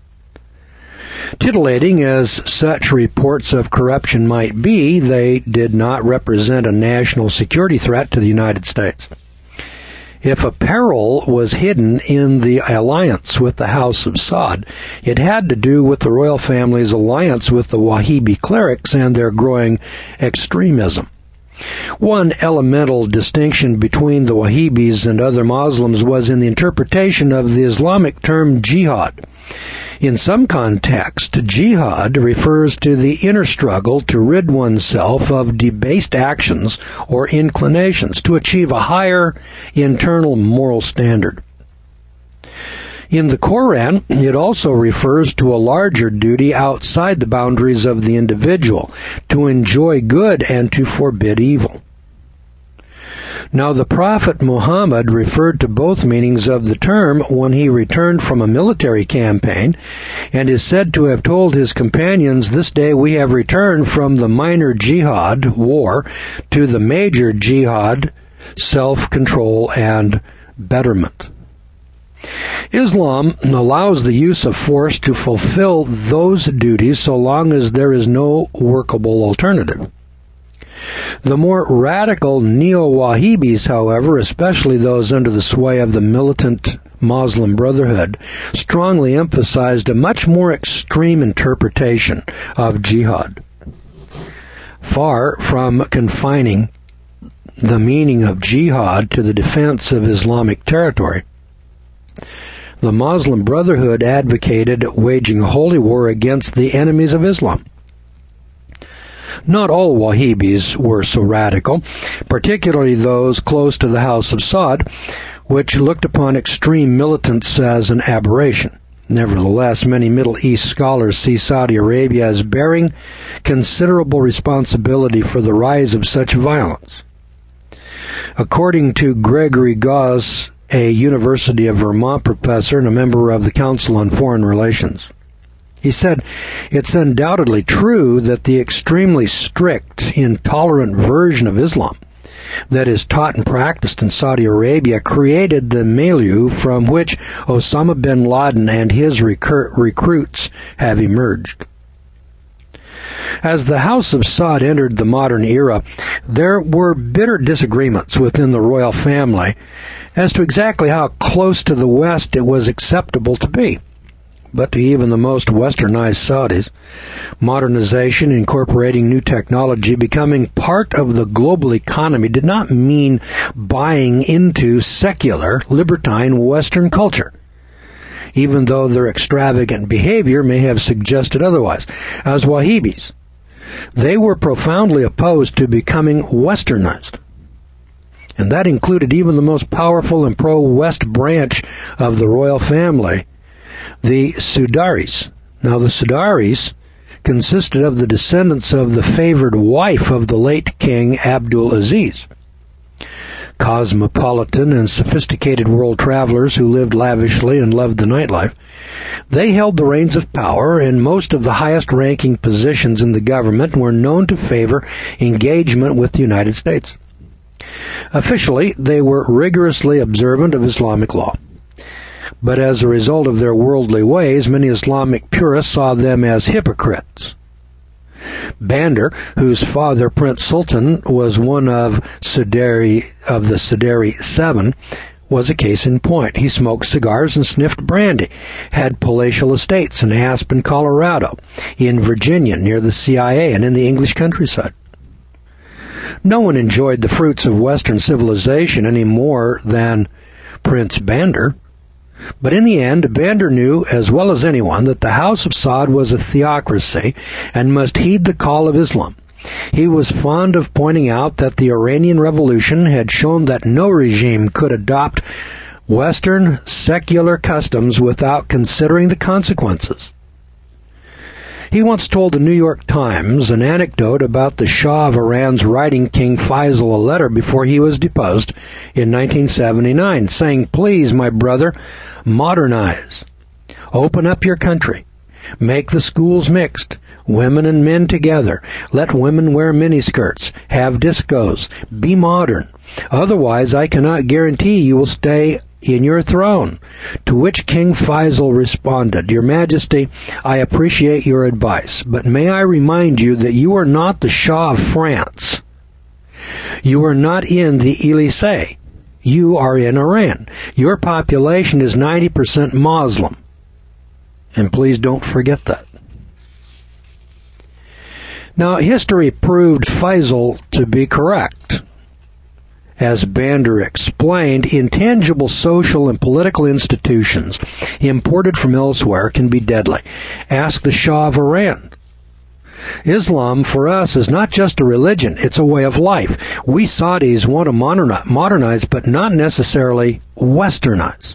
Titillating as such reports of corruption might be, they did not represent a national security threat to the United States. If a peril was hidden in the alliance with the House of Saud, it had to do with the royal family's alliance with the Wahhabi clerics and their growing extremism. One elemental distinction between the Wahhabis and other Muslims was in the interpretation of the Islamic term jihad. In some context, jihad refers to the inner struggle to rid oneself of debased actions or inclinations to achieve a higher internal moral standard. In the Quran, it also refers to a larger duty outside the boundaries of the individual, to enjoy good and to forbid evil. Now, the Prophet Muhammad referred to both meanings of the term when he returned from a military campaign and is said to have told his companions, "This day we have returned from the minor jihad, war, to the major jihad, self-control and betterment." Islam allows the use of force to fulfill those duties so long as there is no workable alternative. The more radical neo-Wahhabis, however, especially those under the sway of the militant Muslim Brotherhood, strongly emphasized a much more extreme interpretation of jihad. Far from confining the meaning of jihad to the defense of Islamic territory, the Muslim Brotherhood advocated waging a holy war against the enemies of Islam. Not all Wahhabis were so radical, particularly those close to the House of Saud, which looked upon extreme militants as an aberration. Nevertheless, many Middle East scholars see Saudi Arabia as bearing considerable responsibility for the rise of such violence. According to Gregory Gause, a University of Vermont professor and a member of the Council on Foreign Relations, he said, "It's undoubtedly true that the extremely strict, intolerant version of Islam that is taught and practiced in Saudi Arabia created the milieu from which Osama bin Laden and his recruits have emerged." As the House of Saud entered the modern era, there were bitter disagreements within the royal family as to exactly how close to the West it was acceptable to be. But to even the most westernized Saudis, modernization, incorporating new technology, becoming part of the global economy did not mean buying into secular, libertine Western culture, even though their extravagant behavior may have suggested otherwise. As Wahhabis, they were profoundly opposed to becoming westernized. and that included even the most powerful and pro-West branch of the royal family, the Sudaris. Now, the Sudaris consisted of the descendants of the favored wife of the late King Abdul Aziz. Cosmopolitan and sophisticated world travelers who lived lavishly and loved the nightlife. They held the reins of power, and most of the highest-ranking positions in the government were known to favor engagement with the United States. Officially, they were rigorously observant of Islamic law. But as a result of their worldly ways, many Islamic purists saw them as hypocrites. Bandar, whose father, Prince Sultan, was one of the Sudari Seven, was a case in point. He smoked cigars and sniffed brandy, had palatial estates in Aspen, Colorado, in Virginia, near the CIA, and in the English countryside. No one enjoyed the fruits of Western civilization any more than Prince Bandar. But in the end, Bandar knew as well as anyone that the House of Saud was a theocracy and must heed the call of Islam. He was fond of pointing out that the Iranian Revolution had shown that no regime could adopt Western secular customs without considering the consequences. He once told the New York Times an anecdote about the Shah of Iran's writing King Faisal a letter before he was deposed in 1979, saying, "Please, my brother, modernize. Open up your country. Make the schools mixed. Women and men together. Let women wear miniskirts. Have discos. Be modern. Otherwise, I cannot guarantee you will stay in your throne." To which King Faisal responded, "Your Majesty, I appreciate your advice, but may I remind you that you are not the Shah of France. You are not in the Elysee. You are in Iran. Your population is 90% Muslim. And please don't forget that." Now, history proved Faisal to be correct. As Bandar explained, intangible social and political institutions imported from elsewhere can be deadly. Ask the Shah of Iran. Islam, for us, is not just a religion, it's a way of life. We Saudis want to modernize, but not necessarily westernize.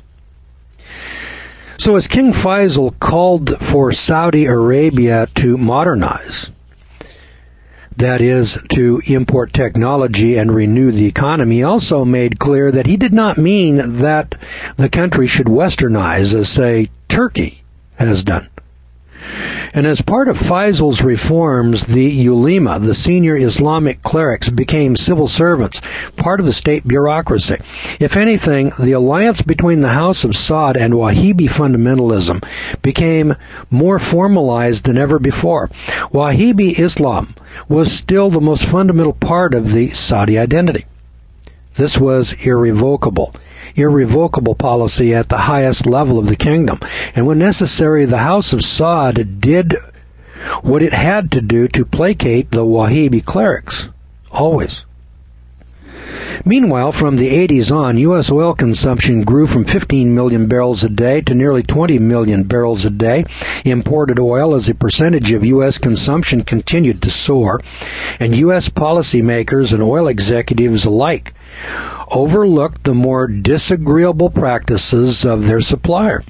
So as King Faisal called for Saudi Arabia to modernize, that is, to import technology and renew the economy, he also made clear that he did not mean that the country should westernize, as, say, Turkey has done. And as part of Faisal's reforms, the ulema, the senior Islamic clerics, became civil servants, part of the state bureaucracy. If anything, the alliance between the House of Saud and Wahhabi fundamentalism became more formalized than ever before. Wahhabi Islam was still the most fundamental part of the Saudi identity. This was irrevocable policy at the highest level of the kingdom. And when necessary, the House of Saud did what it had to do to placate the Wahhabi clerics. Always. Meanwhile, from the 80s on, U.S. oil consumption grew from 15 million barrels a day to nearly 20 million barrels a day. Imported oil as a percentage of U.S. consumption continued to soar, and U.S. policymakers and oil executives alike overlooked the more disagreeable practices of their supplier.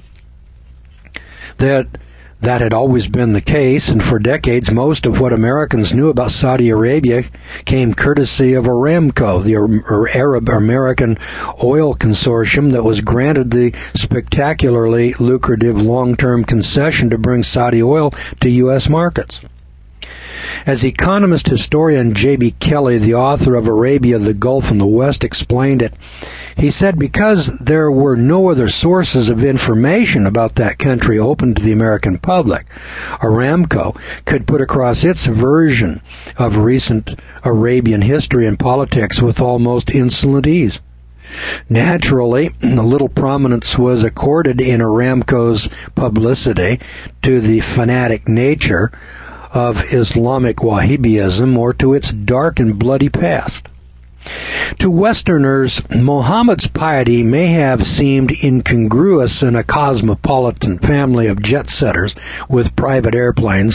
That had always been the case, and for decades most of what Americans knew about Saudi Arabia came courtesy of Aramco, the Arab-American oil consortium that was granted the spectacularly lucrative long-term concession to bring Saudi oil to U.S. markets. As economist historian J.B. Kelly, the author of Arabia, the Gulf, and the West, explained it, he said because there were no other sources of information about that country open to the American public, Aramco could put across its version of recent Arabian history and politics with almost insolent ease. Naturally, little prominence was accorded in Aramco's publicity to the fanatic nature of Islamic Wahhabism or to its dark and bloody past. To Westerners, Muhammad's piety may have seemed incongruous in a cosmopolitan family of jet-setters with private airplanes,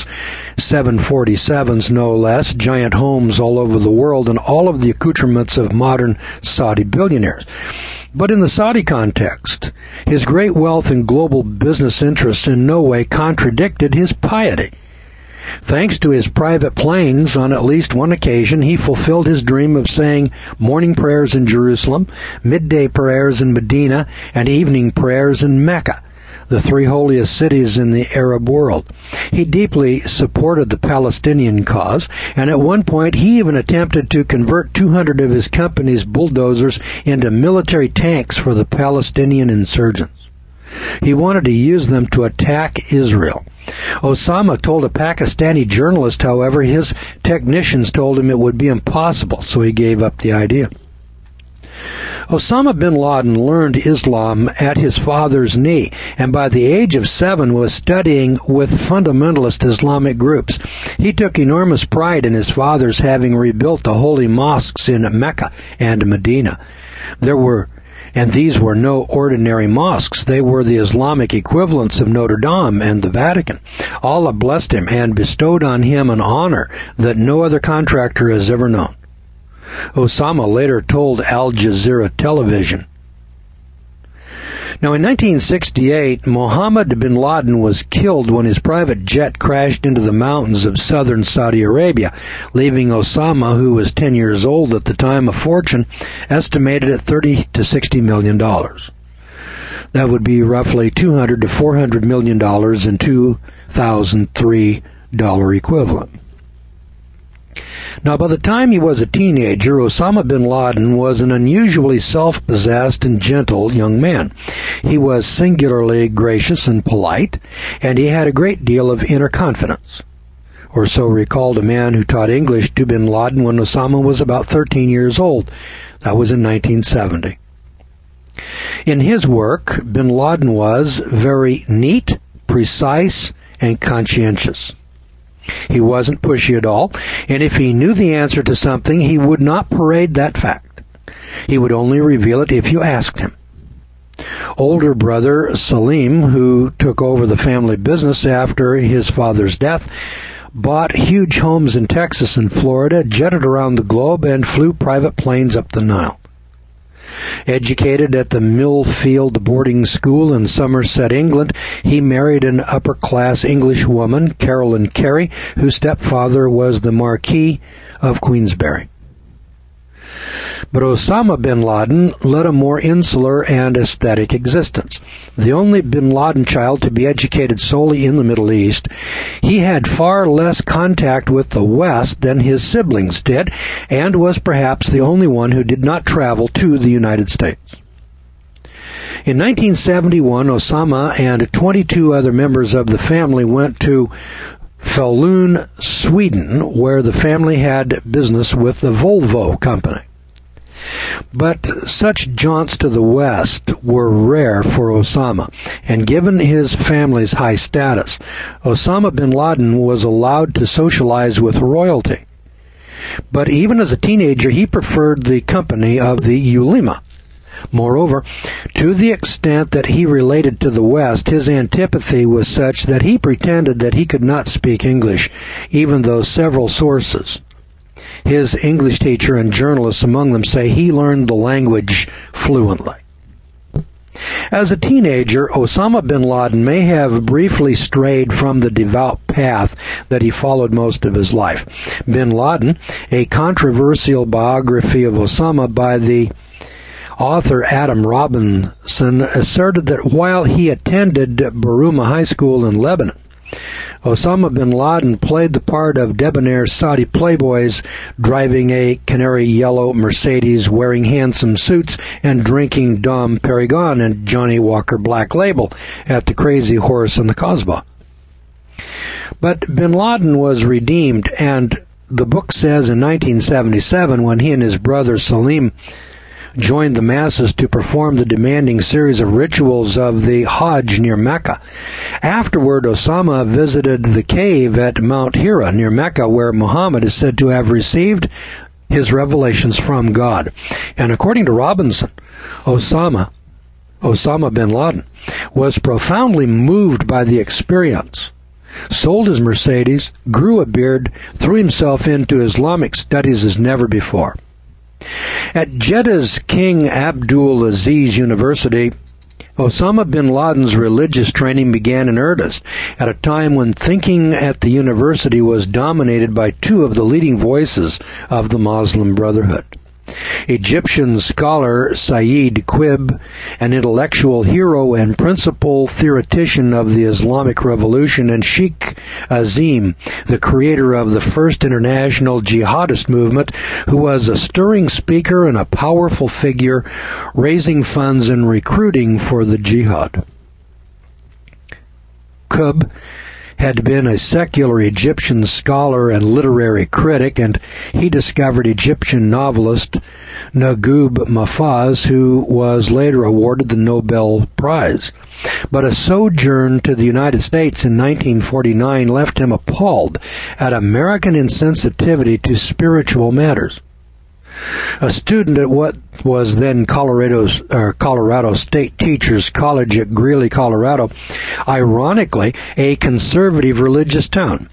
747s no less, giant homes all over the world, and all of the accoutrements of modern Saudi billionaires. But in the Saudi context, his great wealth and global business interests in no way contradicted his piety. Thanks to his private planes, on at least one occasion, he fulfilled his dream of saying morning prayers in Jerusalem, midday prayers in Medina, and evening prayers in Mecca, the three holiest cities in the Arab world. He deeply supported the Palestinian cause, and at one point he even attempted to convert 200 of his company's bulldozers into military tanks for the Palestinian insurgents. He wanted to use them to attack Israel. Osama told a Pakistani journalist, however, his technicians told him it would be impossible, so he gave up the idea. Osama bin Laden learned Islam at his father's knee, and by the age of 7 was studying with fundamentalist Islamic groups. He took enormous pride in his father's having rebuilt the holy mosques in Mecca and Medina. These were no ordinary mosques. They were the Islamic equivalents of Notre Dame and the Vatican. Allah blessed him and bestowed on him an honor that no other contractor has ever known. Osama later told Al Jazeera Television. Now, in 1968, Mohammed bin Laden was killed when his private jet crashed into the mountains of southern Saudi Arabia, leaving Osama, who was 10 years old at the time, a fortune estimated at $30 to $60 million. That would be roughly $200 to $400 million in 2003 dollar equivalent. Now, by the time he was a teenager, Osama bin Laden was an unusually self-possessed and gentle young man. He was singularly gracious and polite, and he had a great deal of inner confidence. Or so recalled a man who taught English to bin Laden when Osama was about 13 years old. That was in 1970. In his work, bin Laden was very neat, precise, and conscientious. He wasn't pushy at all, and if he knew the answer to something, he would not parade that fact. He would only reveal it if you asked him. Older brother Salim, who took over the family business after his father's death, bought huge homes in Texas and Florida, jetted around the globe, and flew private planes up the Nile. Educated at the Millfield boarding school in Somerset, England, he married an upper-class English woman, Carolyn Carey, whose stepfather was the Marquis of Queensberry. But Osama bin Laden led a more insular and aesthetic existence. The only bin Laden child to be educated solely in the Middle East, he had far less contact with the West than his siblings did, and was perhaps the only one who did not travel to the United States. In 1971, Osama and 22 other members of the family went to Falun, Sweden, where the family had business with the Volvo company. But such jaunts to the West were rare for Osama, and given his family's high status, Osama bin Laden was allowed to socialize with royalty. But even as a teenager, he preferred the company of the ulema. Moreover, to the extent that he related to the West, his antipathy was such that he pretended that he could not speak English, even though several sources, his English teacher and journalists among them, say he learned the language fluently. As a teenager, Osama bin Laden may have briefly strayed from the devout path that he followed most of his life. Bin Laden, a controversial biography of Osama by the author Adam Robinson, asserted that while he attended Baruma High School in Lebanon, Osama bin Laden played the part of debonair Saudi playboys, driving a canary yellow Mercedes, wearing handsome suits, and drinking Dom Perignon and Johnny Walker Black Label at the Crazy Horse and the Kasbah. But bin Laden was redeemed, and the book says in 1977, when he and his brother Salim joined the masses to perform the demanding series of rituals of the Hajj near Mecca. Afterward, Osama visited the cave at Mount Hira near Mecca, where Muhammad is said to have received his revelations from God. And according to Robinson, Osama bin Laden was profoundly moved by the experience, sold his Mercedes, grew a beard, threw himself into Islamic studies as never before. At Jeddah's King Abdul Aziz University, Osama bin Laden's religious training began in earnest at a time when thinking at the university was dominated by two of the leading voices of the Muslim Brotherhood. Egyptian scholar Sayyid Qutb, an intellectual hero and principal theoretician of the Islamic Revolution, and Sheikh Azim, the creator of the first international jihadist movement, who was a stirring speaker and a powerful figure raising funds and recruiting for the jihad. Qutb had been a secular Egyptian scholar and literary critic, and he discovered Egyptian novelist Naguib Mahfouz, who was later awarded the Nobel Prize. But a sojourn to the United States in 1949 left him appalled at American insensitivity to spiritual matters. A student at what was then Colorado State Teachers College at Greeley, Colorado, ironically a conservative religious town.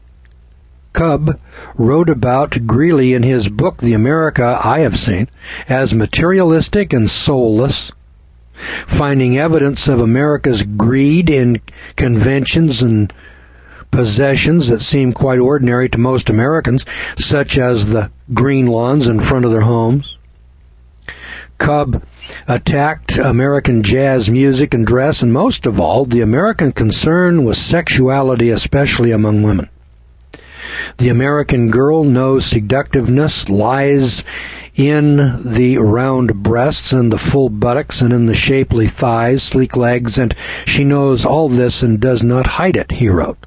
Qutb wrote about Greeley in his book, The America I Have Seen, as materialistic and soulless, finding evidence of America's greed in conventions and possessions that seem quite ordinary to most Americans, such as the green lawns in front of their homes. Qutb attacked American jazz music and dress, and most of all, the American concern with sexuality, especially among women. The American girl knows seductiveness lies in the round breasts and the full buttocks and in the shapely thighs, sleek legs, and she knows all this and does not hide it, he wrote.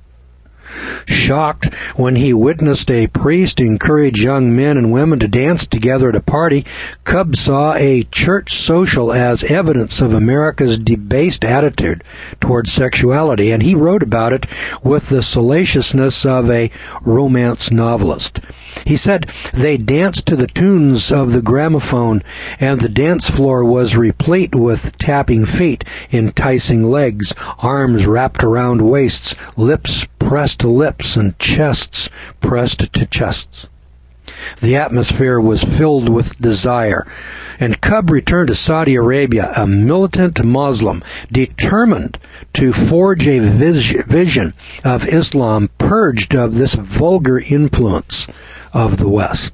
Shocked when he witnessed a priest encourage young men and women to dance together at a party, Qutb saw a church social as evidence of America's debased attitude towards sexuality, and he wrote about it with the salaciousness of a romance novelist. He said, "They danced to the tunes of the gramophone, and the dance floor was replete with tapping feet, enticing legs, arms wrapped around waists, lips pressed to lips, and chests pressed to chests." The atmosphere was filled with desire, and Qutb returned to Saudi Arabia, a militant Muslim, determined to forge a vision of Islam purged of this vulgar influence of the West.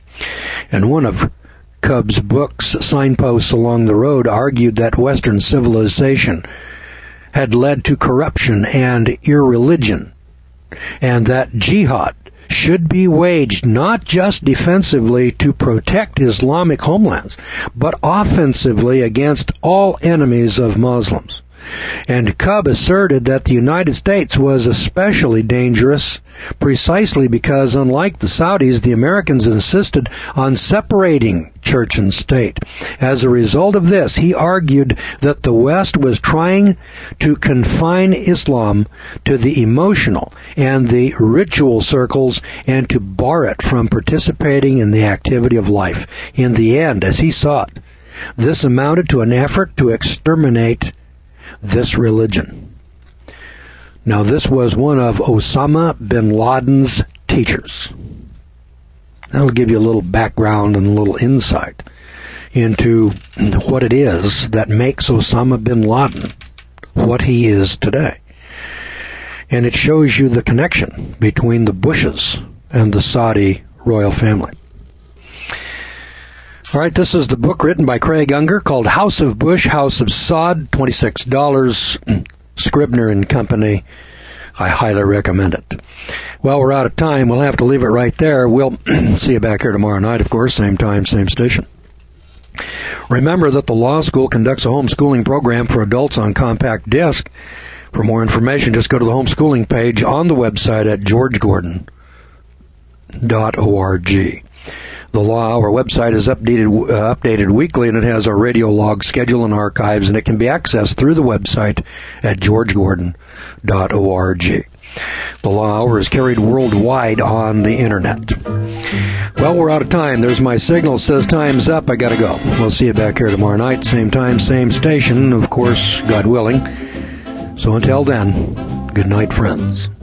And one of Qutb's books, Signposts Along the Road, argued that Western civilization had led to corruption and irreligion, and that jihad should be waged not just defensively to protect Islamic homelands, but offensively against all enemies of Muslims. And Qutb asserted that the United States was especially dangerous precisely because, unlike the Saudis, the Americans insisted on separating church and state. As a result of this, he argued that the West was trying to confine Islam to the emotional and the ritual circles and to bar it from participating in the activity of life. In the end, as he saw it, this amounted to an effort to exterminate this religion. Now, this was one of Osama bin Laden's teachers. That'll give you a little background and a little insight into what it is that makes Osama bin Laden what he is today. And it shows you the connection between the Bushes and the Saudi royal family. All right, this is the book written by Craig Unger called House of Bush, House of Saud, $26, Scribner and Company. I highly recommend it. Well, we're out of time. We'll have to leave it right there. We'll see you back here tomorrow night, of course, same time, same station. Remember that the law school conducts a homeschooling program for adults on compact disc. For more information, just go to the homeschooling page on the website at georgegordon.org. The Law Hour website is updated weekly, and it has our radio log schedule and archives, and it can be accessed through the website at georgegordon.org. The Law Hour is carried worldwide on the Internet. Well, we're out of time. There's my signal. Says time's up. I gotta go. We'll see you back here tomorrow night. Same time, same station. Of course, God willing. So until then, good night, friends.